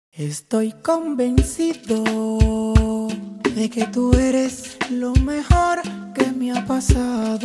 Estoy convencido de que tú eres lo mejor que me ha pasado.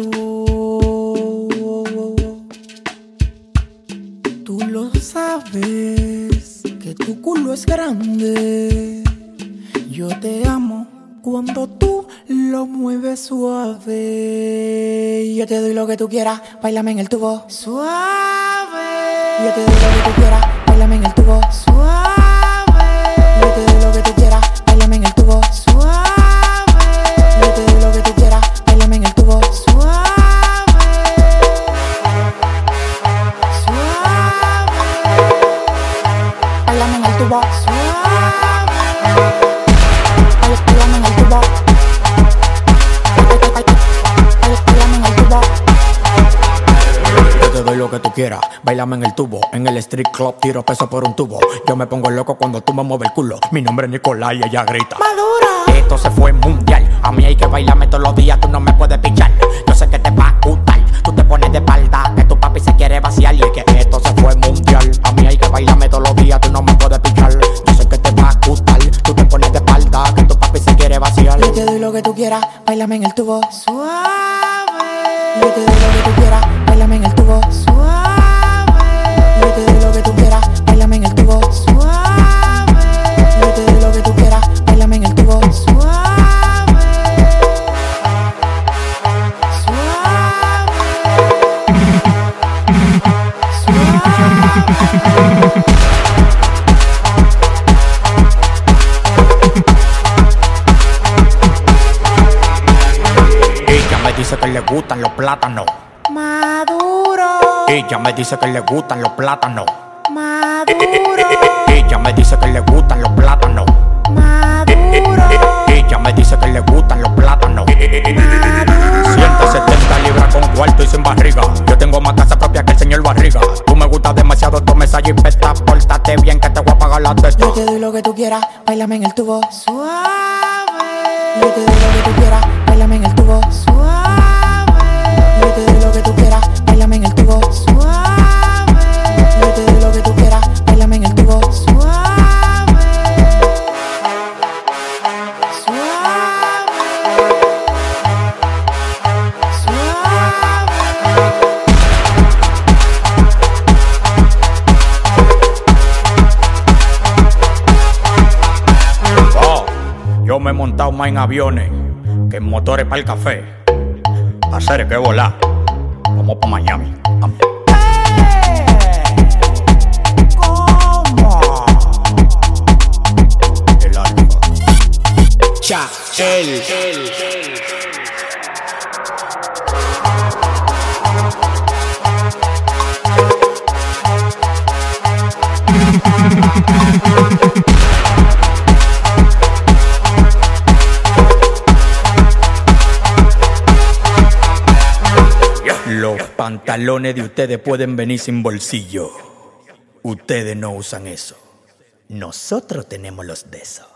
Tú lo sabes, que tu culo es grande. Yo te amo cuando tú lo mueves suave. Yo te doy lo que tú quieras, báilame en el tubo suave. Yo te doy lo que tú quieras, báilame en el tubo suave. Yo te doy lo que tú quieras, báilame en el tubo suave. Yo te doy lo que tú quieras, báilame en el tubo suave. Suave. Báilame en el tubo suave. Báilame en el tubo. Báilame en el tubo. Yo te doy lo que tú quieras, báilame en el tubo. En el street club tiro peso por un tubo. Yo me pongo loco cuando tú me mueves el culo. Mi nombre es Nicolás y ella grita Madura. esto se fue mundial. A mí hay que bailarme todos los días, tú no me puedes pichar. Yo sé que te va a gustar, tú te pones de espalda, que tu papi se quiere vaciar. Y es que esto se fue mundial. A mí hay que bailarme todos los días, tú no me puedes pichar. Yo sé que te va a gustar, tú te pones de espalda, que tu papi se quiere vaciar. Yo te doy lo que tú quieras, báilame en el tubo suave. Yo te doy lo que tú quieras, báilame en el tubo suave. Yo te doy lo que tú quieras, báilame en el tubo suave. Yo te doy lo que tú quieras, báilame en el tubo suave. Suave. Ella me dice que le gustan los plátanos. Maduro. Ella me dice que le gustan los plátanos. Maduro. Ella me dice que le gustan los plátanos. Maduro. Ella me dice que le gustan los plátanos. 170 libras con cuarto y sin barriga. Yo tengo más casa propia que el señor Barriga. Tú me gustas demasiado, tú me y pesta. Pórtate bien que te voy a pagar la testa. Yo te doy lo que tú quieras, báilame en el tubo suave. Yo te doy lo que tú quieras, báilame en el tubo suave. Yo te doy lo que tú quieras, báilame en el tubo suave. Yo te doy lo que tú quieras, báilame en el tubo suave. Suave. Suave. Oh, yo me he montado más en aviones que en motores para el café. Hacer que volar. Vamos pa' Miami. ¿Cómo? El alfa. Cha, el. Los pantalones de ustedes pueden venir sin bolsillo. Ustedes no usan eso. Nosotros tenemos los de eso.